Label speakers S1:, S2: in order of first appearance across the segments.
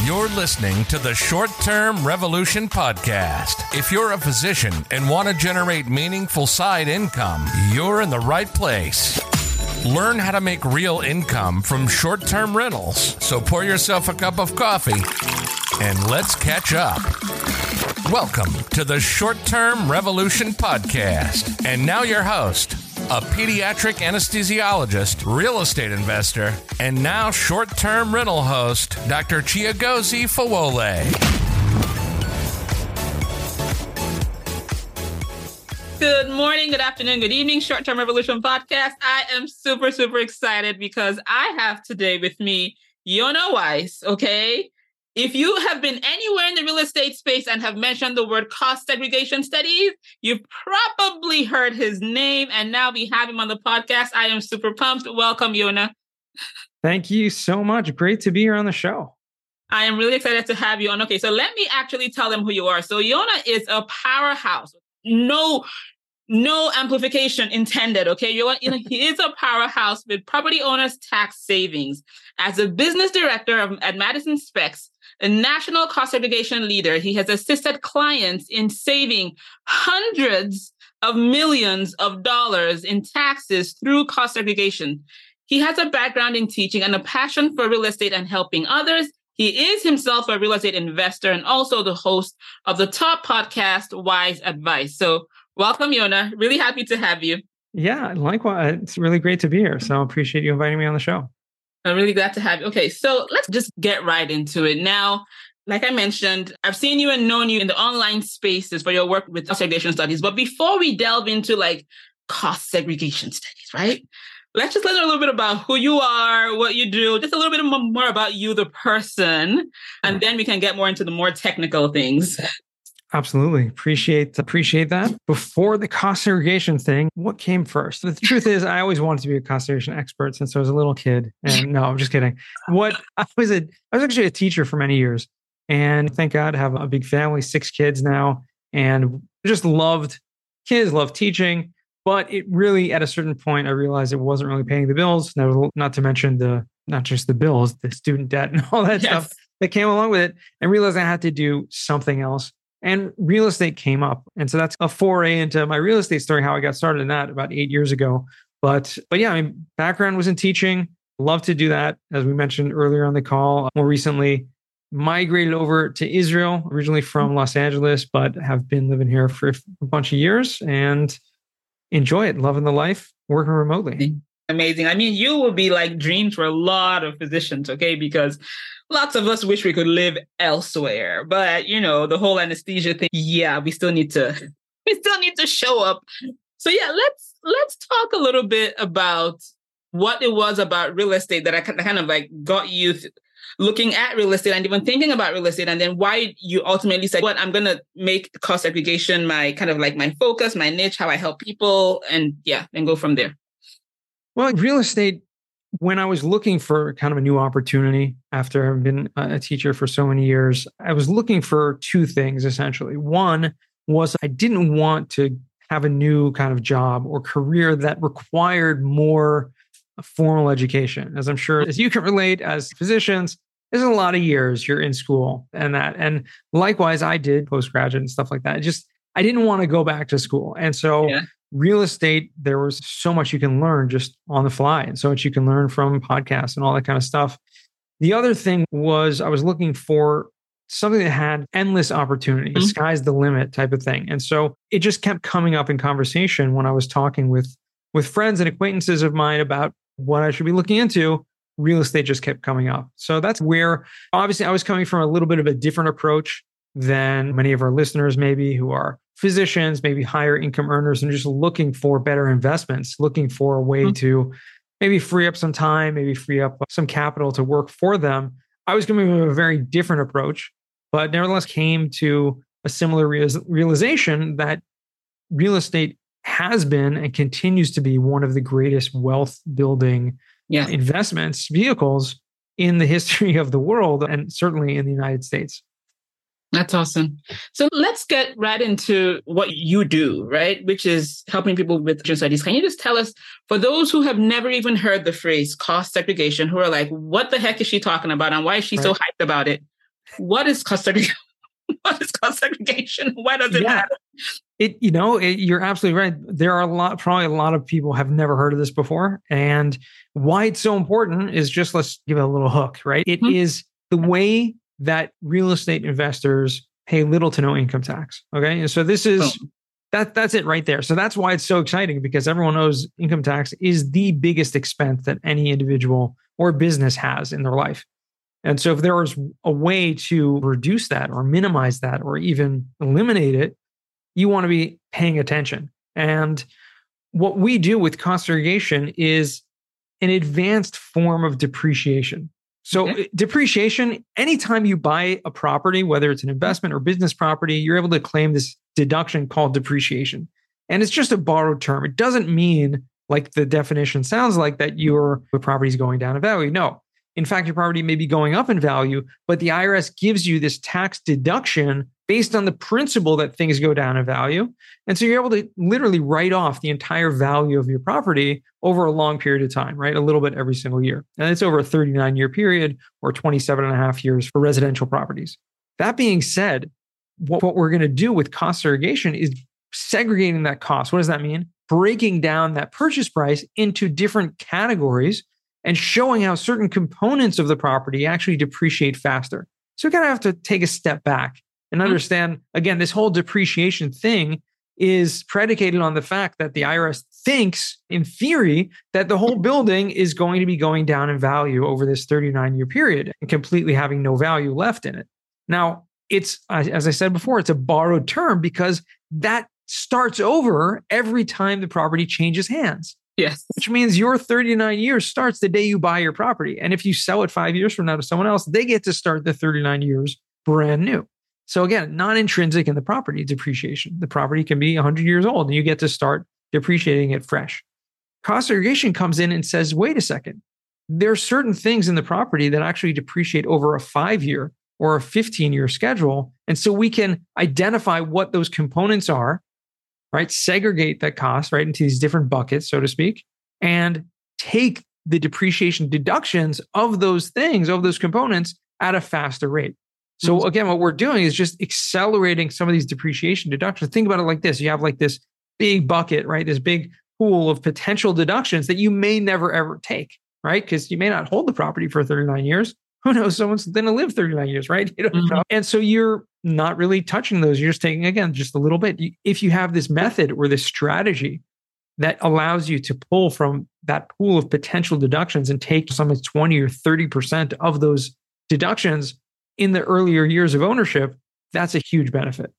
S1: You're listening to the Short Term Revolution Podcast. If you're a physician and want to generate meaningful side income, you're in the right place. Learn how to make real income from short-term rentals. So pour yourself a cup of coffee and let's catch up. Welcome to the Short Term Revolution Podcast. And now your host, a pediatric anesthesiologist, real estate investor, and now short-term rental host, Dr. Chiagozie Fawole.
S2: Good morning, good afternoon, good evening, Short-Term Revolution Podcast. I am super excited because I have today with me Yonah Weiss, okay? If you have been anywhere in the real estate space and have mentioned the word cost segregation studies, you've probably heard his name, and now we have him on the podcast. I am super pumped. Welcome, Yonah.
S3: Thank you so much. Great to be here on the show.
S2: I am really excited to have you on. Okay, so let me actually tell them who you are. So Yonah is a powerhouse. No amplification intended, okay? He is a powerhouse with property owners' tax savings. As a business director at Madison Specs, a national cost segregation leader, he has assisted clients in saving hundreds of millions of dollars in taxes through cost segregation. He has a background in teaching and a passion for real estate and helping others. He is himself a real estate investor and also the host of the top podcast, Wise Advice. So welcome, Yonah. Really happy to have you.
S3: Yeah, likewise. It's really great to be here. So I appreciate you inviting me on the show.
S2: I'm really glad to have you. Okay, so let's just get right into it. Now, like I mentioned, I've seen you and known you in the online spaces for your work with cost segregation studies. But before we delve into cost segregation studies, right? Let's just learn a little bit about who you are, what you do, just a little bit more about you, the person, and then we can get more into the more technical things.
S3: Absolutely. Appreciate that. Before the cost segregation thing, what came first? The truth is, I always wanted to be a cost segregation expert since I was a little kid. And no, I'm just kidding. I was actually a teacher for many years. And thank God I have a big family, 6 kids now, and just loved teaching. But it really, at a certain point, I realized it wasn't really paying the bills. Not to mention not just the bills, the student debt and all that stuff that came along with it, and realized I had to do something else. And real estate came up. And so that's a foray into my real estate story, how I got started in that about 8 years ago. But yeah, background was in teaching. Love to do that. As we mentioned earlier on the call, more recently migrated over to Israel, originally from Los Angeles, but have been living here for a bunch of years and enjoy it. Loving the life, working remotely.
S2: Amazing. You will be like dreams for a lot of physicians, okay? Because lots of us wish we could live elsewhere, but the whole anesthesia thing. Yeah, we still need to show up. So yeah, let's talk a little bit about what it was about real estate that I kind of got you looking at real estate and even thinking about real estate, and then why you ultimately said, "What I'm gonna make cost segregation my kind of my focus, my niche, how I help people," and go from there.
S3: Well, real estate. When I was looking for kind of a new opportunity after having been a teacher for so many years, I was looking for 2 things, essentially. One was I didn't want to have a new kind of job or career that required more formal education. As I'm sure as you can relate as physicians, there's a lot of years you're in school and that. And likewise, I did postgraduate and stuff like that. I didn't want to go back to school. And so real estate, there was so much you can learn just on the fly and so much you can learn from podcasts and all that kind of stuff. The other thing was I was looking for something that had endless opportunity, sky's the limit type of thing. And so it just kept coming up in conversation when I was talking with friends and acquaintances of mine about what I should be looking into. Real estate just kept coming up. So that's where obviously I was coming from a little bit of a different approach than many of our listeners maybe who are physicians, maybe higher income earners, and just looking for better investments, looking for a way to maybe free up some time, maybe free up some capital to work for them. I was going with a very different approach, but nevertheless came to a similar realization that real estate has been and continues to be one of the greatest wealth building investments vehicles in the history of the world, and certainly in the United States.
S2: That's awesome. So let's get right into what you do, right? Which is helping people with gender studies. Can you just tell us, for those who have never even heard the phrase cost segregation, who are like, what the heck is she talking about? And why is she so hyped about it? what is cost segregation? What is cost segregation? Why does it matter?
S3: You're absolutely right. There are probably a lot of people have never heard of this before. And why it's so important is just, let's give it a little hook, right? It is the way that real estate investors pay little to no income tax. Okay. And so this is, that's it right there. So that's why it's so exciting, because everyone knows income tax is the biggest expense that any individual or business has in their life. And so if there was a way to reduce that or minimize that or even eliminate it, you want to be paying attention. And what we do with cost segregation is an advanced form of depreciation. So depreciation, anytime you buy a property, whether it's an investment or business property, you're able to claim this deduction called depreciation. And it's just a borrowed term. It doesn't mean, like the definition sounds like, that your property is going down in value. No. In fact, your property may be going up in value, but the IRS gives you this tax deduction based on the principle that things go down in value. And so you're able to literally write off the entire value of your property over a long period of time, right? A little bit every single year. And it's over a 39-year period or 27 and a half years for residential properties. That being said, what we're going to do with cost segregation is segregating that cost. What does that mean? Breaking down that purchase price into different categories and showing how certain components of the property actually depreciate faster. So we kind of have to take a step back and understand, again, this whole depreciation thing is predicated on the fact that the IRS thinks, in theory, that the whole building is going to be going down in value over this 39-year period and completely having no value left in it. Now, it's, as I said before, it's a borrowed term because that starts over every time the property changes hands.
S2: Yes.
S3: Which means your 39 years starts the day you buy your property. And if you sell it 5 years from now to someone else, they get to start the 39 years brand new. So again, not intrinsic in the property depreciation. The property can be 100 years old and you get to start depreciating it fresh. Cost segregation comes in and says, wait a second, there are certain things in the property that actually depreciate over a 5-year or a 15-year schedule. And so we can identify what those components are, right? Segregate that cost, right, into these different buckets, so to speak, and take the depreciation deductions of those things, of those components at a faster rate. So again, what we're doing is just accelerating some of these depreciation deductions. Think about it like this. You have like this big bucket, right? This big pool of potential deductions that you may never, ever take, right? Because you may not hold the property for 39 years. Who knows? Someone's going to live 39 years, right? You don't know. And so you're not really touching those. You're just taking, again, just a little bit. If you have this method or this strategy that allows you to pull from that pool of potential deductions and take some 20 or 30% of those deductions in the earlier years of ownership, that's a huge benefit.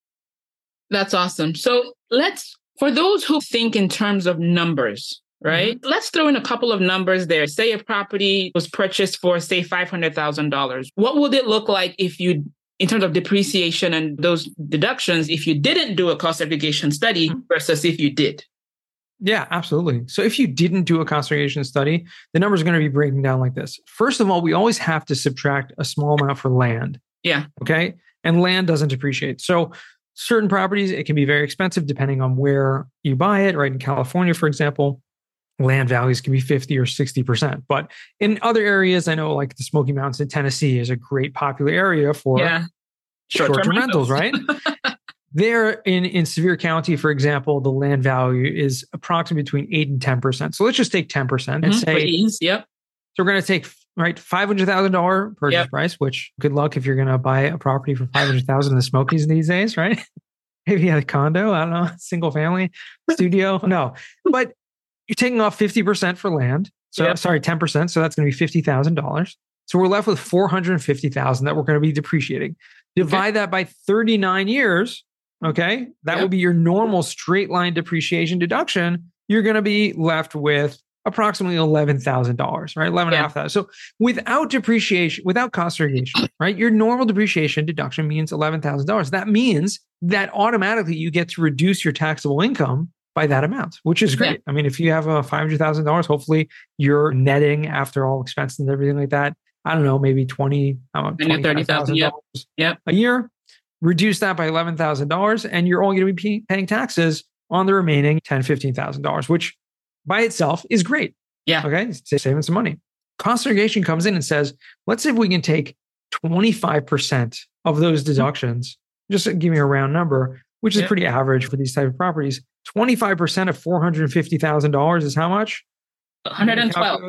S2: That's awesome. So for those who think in terms of numbers, right? Let's throw in a couple of numbers there. Say a property was purchased for, say, $500,000. What would it look like in terms of depreciation and those deductions, if you didn't do a cost segregation study versus if you did?
S3: Yeah, absolutely. So if you didn't do a cost segregation study, the numbers are going to be breaking down like this. First of all, we always have to subtract a small amount for land.
S2: Yeah.
S3: Okay. And land doesn't depreciate. So certain properties, it can be very expensive depending on where you buy it, right? In California, for example, land values can be 50 or 60%. But in other areas, I know like the Smoky Mountains in Tennessee is a great popular area for short-term rentals, right? There in Sevier County, for example, the land value is approximately between 8 and 10%. So let's just take 10% and say, so we're going to take, right, $500,000 purchase price, which good luck if you're going to buy a property for $500,000 in the Smokies these days, right? Maybe a condo, I don't know, single family studio. No, but you're taking off 50% for land. So sorry, 10%. So that's going to be $50,000. So we're left with $450,000 that we're going to be depreciating. Divide that by 39 years. Okay. That would be your normal straight line depreciation deduction. You're going to be left with approximately $11,000, right? $11,500. So without depreciation, without cost segregation, right? Your normal depreciation deduction means $11,000. That means that automatically you get to reduce your taxable income by that amount, which is great. I mean, if you have $500,000, hopefully you're netting after all expenses and everything like that. I don't know, maybe $30,000 a year. Reduce that by $11,000, and you're only going to be paying taxes on the remaining $10,000, $15,000, which by itself is great.
S2: Yeah.
S3: Okay. Saving some money. Cost segregation comes in and says, let's see if we can take 25% of those deductions, just give me a round number, which is pretty average for these type of properties. 25% of $450,000 is how much?
S2: 112.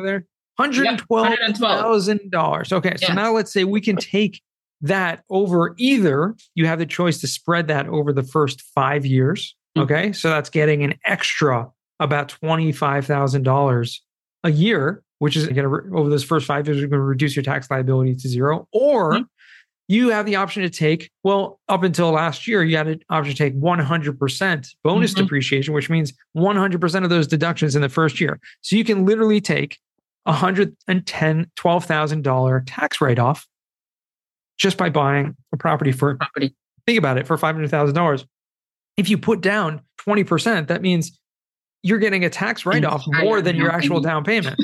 S3: $112,000. Okay, so now let's say we can take that over either, you have the choice to spread that over the first 5 years. Okay, so that's getting an extra about $25,000 a year, which is going to, over those first 5 years, you're going to reduce your tax liability to zero. Or you have the option to take, well, up until last year, you had an option to take 100% bonus depreciation, which means 100% of those deductions in the first year. So you can literally take $12,000 tax write-off just by buying a property for, think about it, for $500,000. If you put down 20%, that means you're getting a tax write-off more than your actual down payment.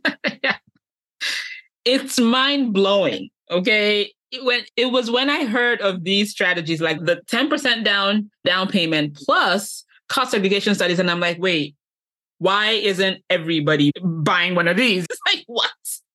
S2: It's mind-blowing, okay? When I heard of these strategies, like the 10% down payment plus cost segregation studies, and I'm like, wait, why isn't everybody buying one of these? It's like, what?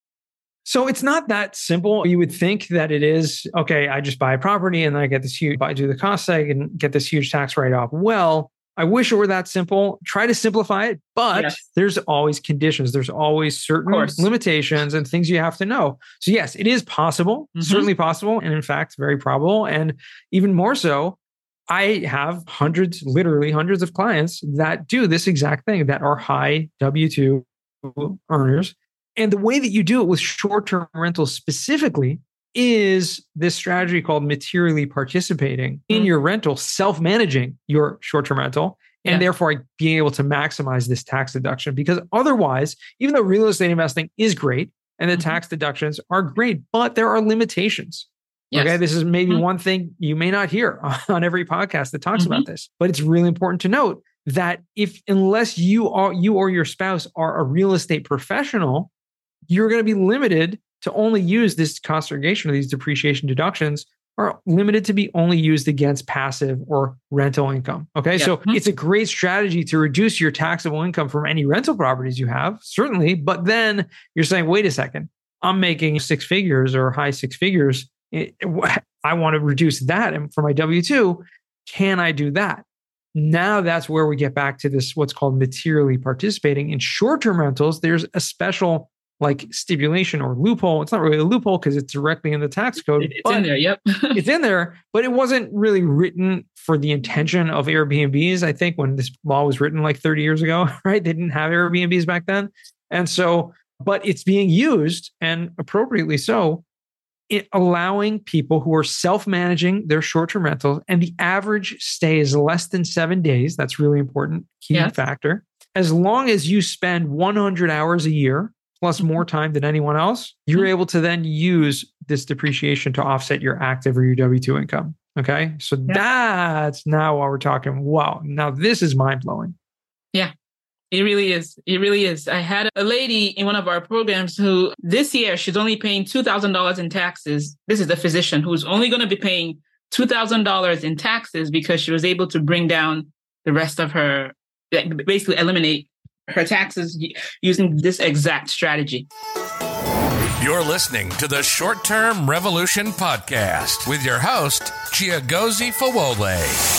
S3: So it's not that simple. You would think that it is, okay, I just buy a property and then I get this huge, I do the cost seg and get this huge tax write-off. Well, I wish it were that simple. Try to simplify it, but there's always conditions. There's always certain limitations and things you have to know. So yes, it is possible, certainly possible. And in fact, very probable. And even more so, I have literally hundreds of clients that do this exact thing, that are high W-2 earners. And the way that you do it with short-term rentals specifically is this strategy called materially participating in your rental, self-managing your short-term rental, and therefore being able to maximize this tax deduction. Because otherwise, even though real estate investing is great and the tax deductions are great, but there are limitations. Okay, this is maybe one thing you may not hear on every podcast that talks about this, but it's really important to note that unless you or your spouse are a real estate professional, you're going to be limited to only use this cost segregation or these depreciation deductions are limited to be only used against passive or rental income. Okay. So it's a great strategy to reduce your taxable income from any rental properties you have, certainly. But then you're saying, wait a second, I'm making 6 figures or high 6 figures. I want to reduce that. And for my W-2, can I do that? Now that's where we get back to this, what's called materially participating. In short-term rentals, there's a special stipulation or loophole. It's not really a loophole because it's directly in the tax code.
S2: It's in there,
S3: it's in there, but it wasn't really written for the intention of Airbnbs. I think when this law was written 30 years ago, right? They didn't have Airbnbs back then. And so, but it's being used, and appropriately so, allowing people who are self-managing their short-term rentals, and the average stay is less than 7 days. That's really important, key factor. As long as you spend 100 hours a year, plus more time than anyone else, you're able to then use this depreciation to offset your active or your W-2 income. Okay. So that's now what we're talking. Wow. Now this is mind-blowing.
S2: Yeah, it really is. It really is. I had a lady in one of our programs who this year, she's only paying $2,000 in taxes. This is a physician who's only going to be paying $2,000 in taxes because she was able to bring down the rest of her, basically eliminate her taxes using this exact strategy.
S1: You're listening to the Short Term Revolution Podcast with your host, Chiagozi Fawole.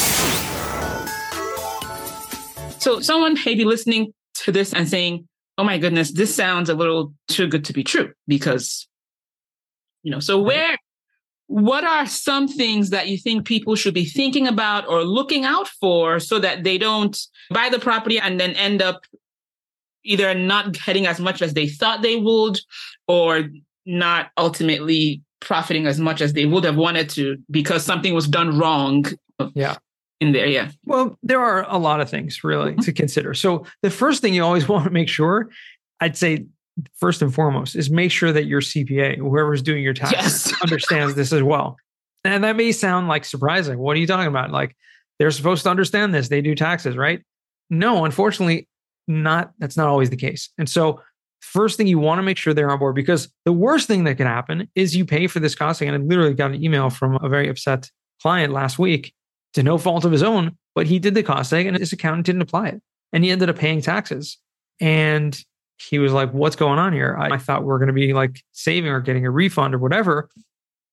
S2: So someone may be listening to this and saying, oh my goodness, this sounds a little too good to be true because, so what are some things that you think people should be thinking about or looking out for so that they don't buy the property and then end up either not getting as much as they thought they would, or not ultimately profiting as much as they would have wanted to because something was done wrong in there.
S3: Well, there are a lot of things really to consider. So the first thing you always want to make sure, I'd say first and foremost, is make sure that your CPA, whoever's doing your taxes, understands this as well. And that may sound surprising. What are you talking about? They're supposed to understand this. They do taxes, right? No, unfortunately, that's not always the case. And so first thing, you want to make sure they're on board, because the worst thing that could happen is you pay for this costing. And I literally got an email from a very upset client last week, to no fault of his own, but he did the costing and his accountant didn't apply it. And he ended up paying taxes. And he was like, what's going on here? I thought we were going to be saving or getting a refund or whatever.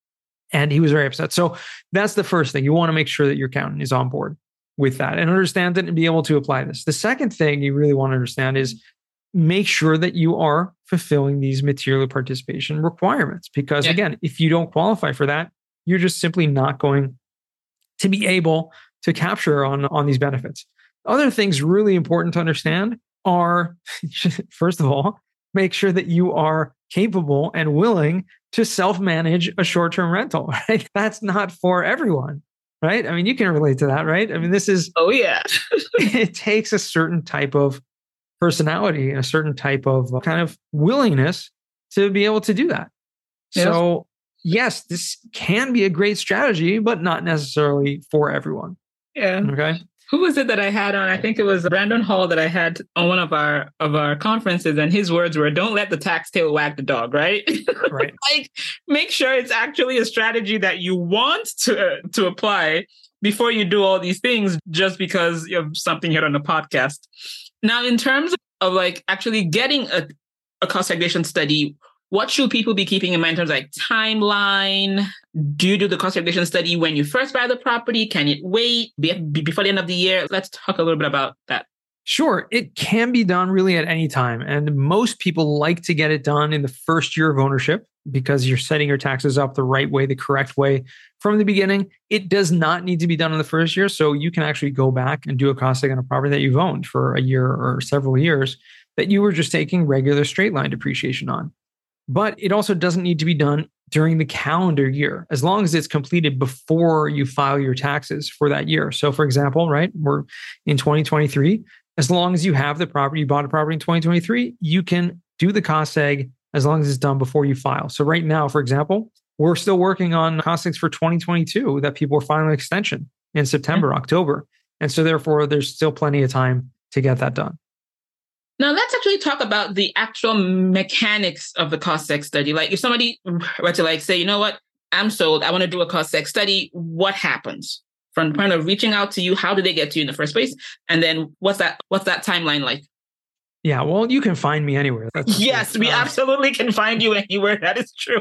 S3: And he was very upset. So that's the first thing. You want to make sure that your accountant is on board with that and understand it and be able to apply this. The second thing you really want to understand is make sure that you are fulfilling these material participation requirements. Because again, if you don't qualify for that, you're just simply not going to be able to capture on these benefits. Other things really important to understand are, first of all, make sure that you are capable and willing to self-manage a short-term rental, right? That's not for everyone, right? I mean, you can relate to that, right? I mean, this is...
S2: Oh, yeah.
S3: It takes a certain type of personality, a certain type of kind of willingness to be able to do that. Yes. So yes, this can be a great strategy, but not necessarily for everyone.
S2: Yeah.
S3: Okay.
S2: Who was it that I had on? I think it was Brandon Hall that I had on one of our conferences, and his words were, "Don't let the tax tail wag the dog." Right.
S3: Right.
S2: Like, make sure it's actually a strategy that you want to apply before you do all these things just because you have something here on the podcast. Now, in terms of like actually getting a cost segregation study, what should people be keeping in mind in terms of like timeline? Do you do the cost segregation study when you first buy the property? Can it wait before the end of the year? Let's talk a little bit about that.
S3: Sure. It can be done really at any time. And most people like to get it done in the first year of ownership because you're setting your taxes up the right way, the correct way from the beginning. It does not need to be done in the first year. So you can actually go back and do a cost seg on a property that you've owned for a year or several years that you were just taking regular straight line depreciation on. But it also doesn't need to be done during the calendar year, as long as it's completed before you file your taxes for that year. So for example, right, we're in 2023. As long as you have the property, you bought a property in 2023, you can do the cost seg as long as it's done before you file. So right now, for example, we're still working on cost segs for 2022 that people are filing an extension in September, October. And so therefore, there's still plenty of time to get that done.
S2: Now, let's actually talk about the actual mechanics of the cost seg study. Like if somebody were to like say, you know what, I'm sold, I want to do a cost seg study, what happens? From the point of reaching out to you, how do they get to you in the first place? And then what's that timeline like?
S3: Yeah, well, you can find me anywhere.
S2: Yes, we absolutely can find you anywhere. That is true.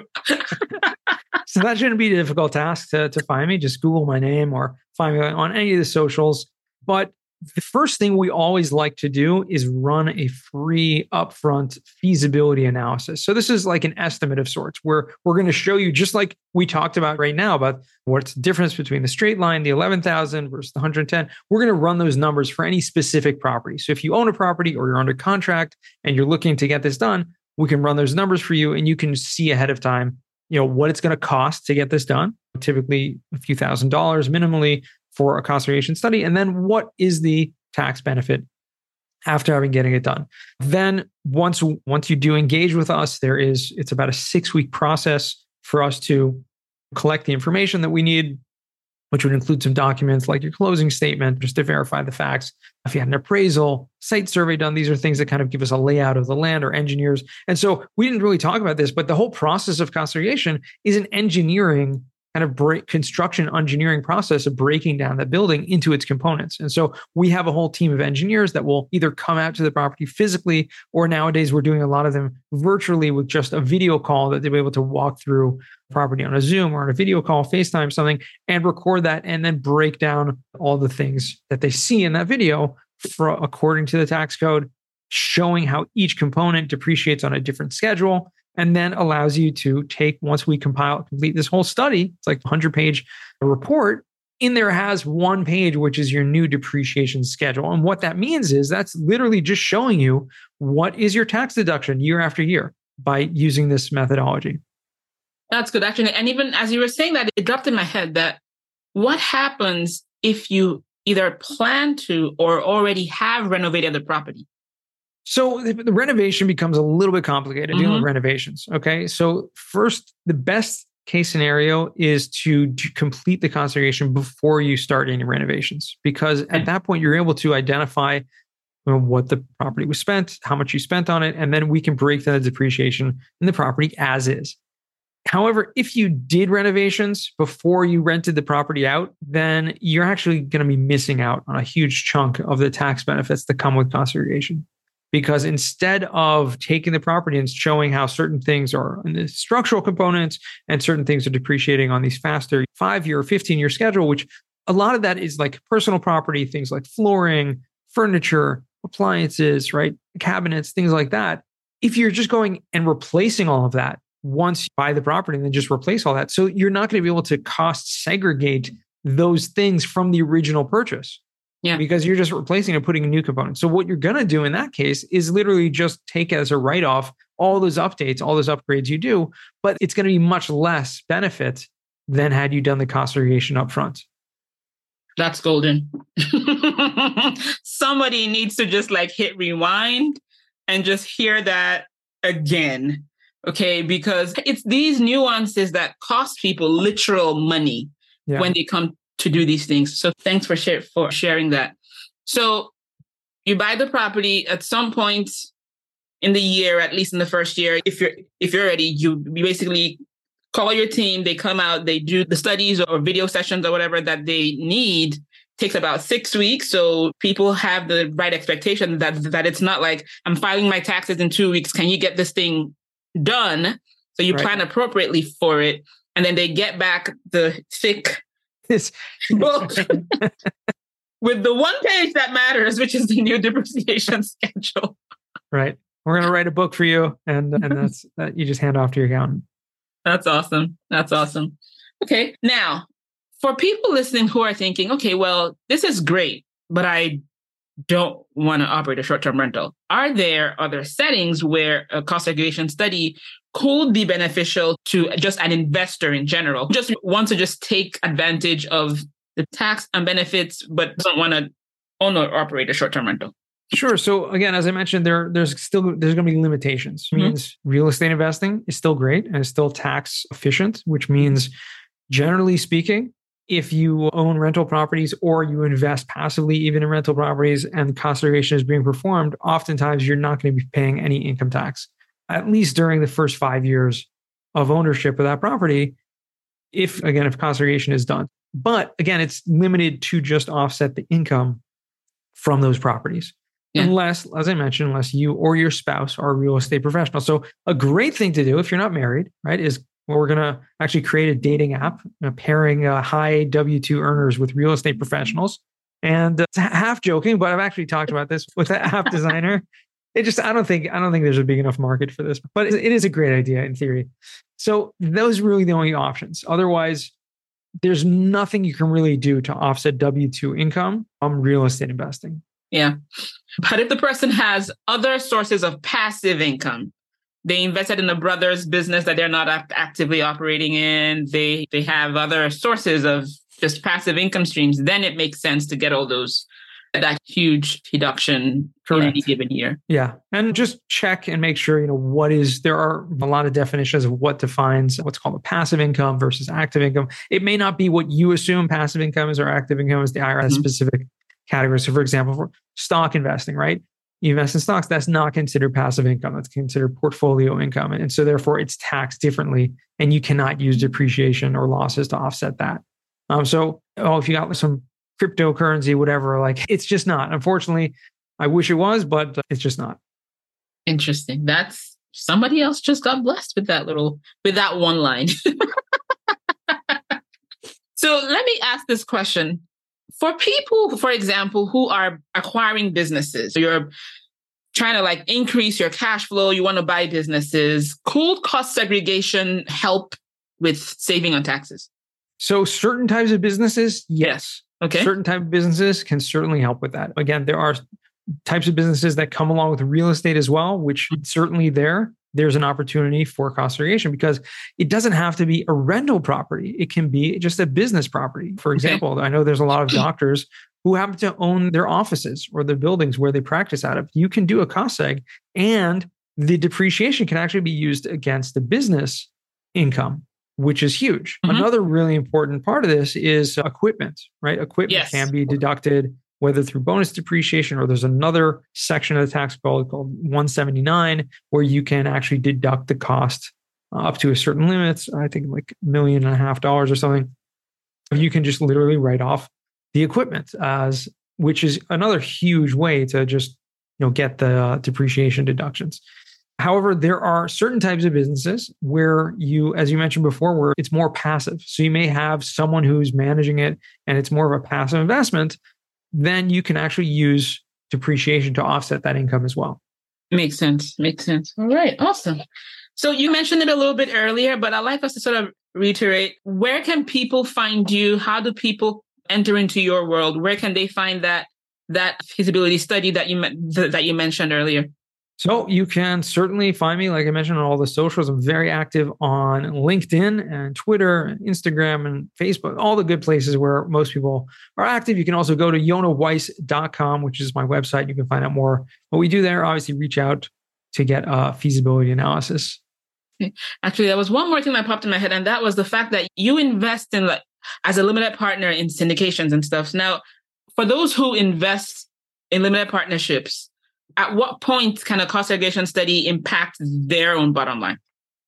S3: So that shouldn't be a difficult task to find me. Just Google my name or find me on any of the socials. But the first thing we always like to do is run a free upfront feasibility analysis. So this is like an estimate of sorts where we're going to show you, just like we talked about right now, about what's the difference between the straight line, the 11,000 versus the 110. We're going to run those numbers for any specific property. So if you own a property or you're under contract and you're looking to get this done, we can run those numbers for you and you can see ahead of time, what it's going to cost to get this done. Typically a few $1,000s minimally for a cost segregation study. And then what is the tax benefit after getting it done? Then once you do engage with us, it's about a 6-week process for us to collect the information that we need, which would include some documents like your closing statement, just to verify the facts. If you had an appraisal, site survey done, these are things that kind of give us a layout of the land, or engineers. And so we didn't really talk about this, but the whole process of cost segregation is an engineering kind of construction engineering process of breaking down that building into its components. And so we have a whole team of engineers that will either come out to the property physically, or nowadays we're doing a lot of them virtually with just a video call that they'll be able to walk through property on a Zoom or on a video call, FaceTime, something, and record that and then break down all the things that they see in that video according to the tax code, showing how each component depreciates on a different schedule. And then allows you to take, once we complete this whole study, it's like a 100-page report, in there has one page, which is your new depreciation schedule. And what that means is that's literally just showing you what is your tax deduction year after year by using this methodology.
S2: That's good, actually. And even as you were saying that, it dropped in my head that what happens if you either plan to or already have renovated the property?
S3: So the renovation becomes a little bit complicated, dealing with renovations. Okay. So first, the best case scenario is to complete the cost segregation before you start any renovations, because at that point, you're able to identify what the property was spent, how much you spent on it, and then we can break down the depreciation in the property as is. However, if you did renovations before you rented the property out, then you're actually going to be missing out on a huge chunk of the tax benefits that come with cost segregation. because instead of taking the property and showing how certain things are in the structural components and certain things are depreciating on these faster 5-year or 15-year schedule, which a lot of that is like personal property, things like flooring, furniture, appliances, right? Cabinets, things like that. If you're just going and replacing all of that once you buy the property and then just replace all that. So you're not going to be able to cost segregate those things from the original purchase.
S2: Yeah.
S3: Because you're just replacing and putting a new component. So what you're going to do in that case is literally just take as a write-off all those updates, all those upgrades you do, but it's going to be much less benefit than had you done the cost segregation up front.
S2: That's golden. Somebody needs to just like hit rewind and just hear that again. Okay. Because it's these nuances that cost people literal money when they come to do these things. So thanks for sharing that. So you buy the property at some point in the year, at least in the first year. If you're ready, you basically call your team. They come out, they do the studies or video sessions or whatever that they need. It takes about 6 weeks. So people have the right expectation that it's not like I'm filing my taxes in 2 weeks. Can you get this thing done? So you plan appropriately for it. And then they get back the thick book with the one page that matters, which is the new depreciation schedule.
S3: Right. We're going to write a book for you. And that's that you just hand off to your accountant.
S2: That's awesome. That's awesome. Okay. Now, for people listening who are thinking, okay, well, this is great, but I don't want to operate a short-term rental. Are there other settings where a cost segregation study could be beneficial to just an investor in general, just wants to just take advantage of the tax and benefits, but doesn't want to own or operate a short-term rental?
S3: Sure. So again, as I mentioned, there's going to be limitations. It means real estate investing is still great and it's still tax efficient, which means generally speaking, if you own rental properties or you invest passively even in rental properties and cost segregation is being performed, oftentimes you're not going to be paying any income tax, at least during the first 5 years of ownership of that property, if cost segregation is done. But again, it's limited to just offset the income from those properties. Yeah. Unless, as I mentioned, unless you or your spouse are a real estate professional. So a great thing to do if you're not married, right, is we're going to actually create a dating app pairing high W-2 earners with real estate professionals. And it's half joking, but I've actually talked about this with an app designer. I don't think there's a big enough market for this, but it is a great idea in theory. So those are really the only options. Otherwise, there's nothing you can really do to offset W-2 income from real estate investing.
S2: Yeah. But if the person has other sources of passive income, they invested in a brother's business that they're not actively operating in, they have other sources of just passive income streams, then it makes sense to get all that huge deduction in any given year.
S3: Yeah. And just check and make sure, there are a lot of definitions of what defines what's called a passive income versus active income. It may not be what you assume passive income is or active income is. The IRS specific categories. So for example, for stock investing, right? You invest in stocks, that's not considered passive income. That's considered portfolio income. And so therefore it's taxed differently and you cannot use depreciation or losses to offset that. If you got some cryptocurrency, whatever, it's just not. Unfortunately, I wish it was, but it's just not.
S2: Interesting. That's somebody else just got blessed with that one line. So let me ask this question. For people, for example, who are acquiring businesses, you're trying to increase your cash flow, you want to buy businesses, could cost segregation help with saving on taxes?
S3: So certain types of businesses, yes.
S2: Okay.
S3: Certain type of businesses can certainly help with that. Again, there are types of businesses that come along with real estate as well, which certainly there's an opportunity for cost segregation because it doesn't have to be a rental property. It can be just a business property. For example, I know there's a lot of doctors who happen to own their offices or their buildings where they practice out of. You can do a cost seg and the depreciation can actually be used against the business income, which is huge. Another really important part of this is equipment, right? Equipment can be deducted whether through bonus depreciation or there's another section of the tax code called 179, where you can actually deduct the cost up to a certain limit, I think like $1.5 million or something. You can just literally write off the equipment, which is another huge way to just get the depreciation deductions. However, there are certain types of businesses where you, as you mentioned before, where it's more passive. So you may have someone who's managing it and it's more of a passive investment. Then you can actually use depreciation to offset that income as well.
S2: Makes sense. All right. Awesome. So you mentioned it a little bit earlier, but I'd like us to sort of reiterate, where can people find you? How do people enter into your world? Where can they find that feasibility study that you mentioned earlier?
S3: So you can certainly find me, like I mentioned, on all the socials. I'm very active on LinkedIn and Twitter and Instagram and Facebook, all the good places where most people are active. You can also go to yonaweiss.com, which is my website. You can find out more what we do there. Obviously, reach out to get a feasibility analysis.
S2: Actually, there was one more thing that popped in my head, and that was the fact that you invest in, like, as a limited partner in syndications and stuff. Now, for those who invest in limited partnerships, at what point can a cost segregation study impact their own bottom line?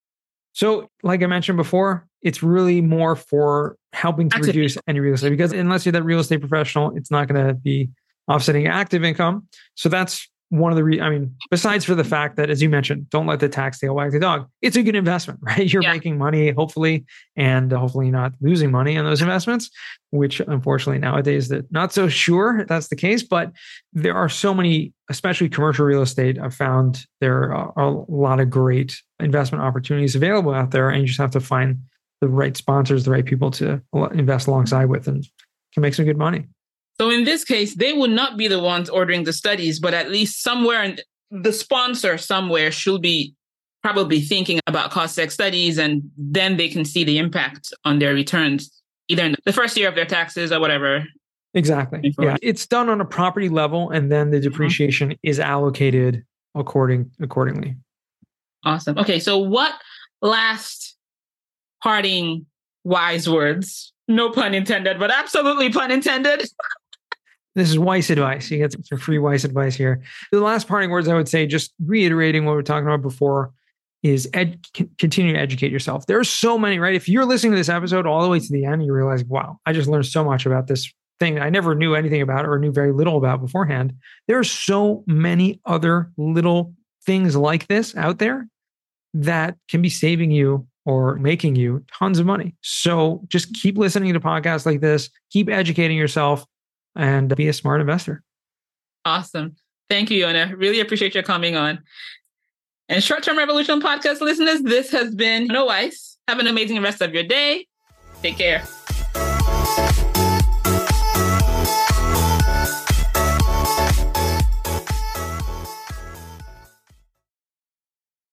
S3: So, like I mentioned before, it's really more for helping to reduce any real estate, because unless you're that real estate professional, it's not going to be offsetting active income. So that's one of the besides for the fact that, as you mentioned, don't let the tax tail wag the dog. It's a good investment, right? You're making money, hopefully, and hopefully not losing money on those investments, which unfortunately nowadays that not so sure that's the case. But there are so many, especially commercial real estate. I've found there are a lot of great investment opportunities available out there, and you just have to find the right sponsors, the right people to invest alongside with, and can make some good money.
S2: So in this case, they will not be the ones ordering the studies, but at least somewhere the sponsor somewhere should be probably thinking about cost seg studies, and then they can see the impact on their returns, either in the first year of their taxes or whatever.
S3: Exactly. Yeah. It's done on a property level, and then the depreciation is allocated accordingly.
S2: Awesome. Okay. So what last parting wise words? No pun intended, but absolutely pun intended.
S3: This is Weiss advice. You get some free Weiss advice here. The last parting words I would say, just reiterating what we were talking about before, is continue to educate yourself. There are so many, right? If you're listening to this episode all the way to the end, you realize, wow, I just learned so much about this thing I never knew anything about or knew very little about beforehand. There are so many other little things like this out there that can be saving you or making you tons of money. So just keep listening to podcasts like this, keep educating yourself, and be a smart investor.
S2: Awesome. Thank you, Yona. Really appreciate your coming on. And Short-Term Revolution podcast listeners, this has been Yona Weiss. Have an amazing rest of your day. Take care.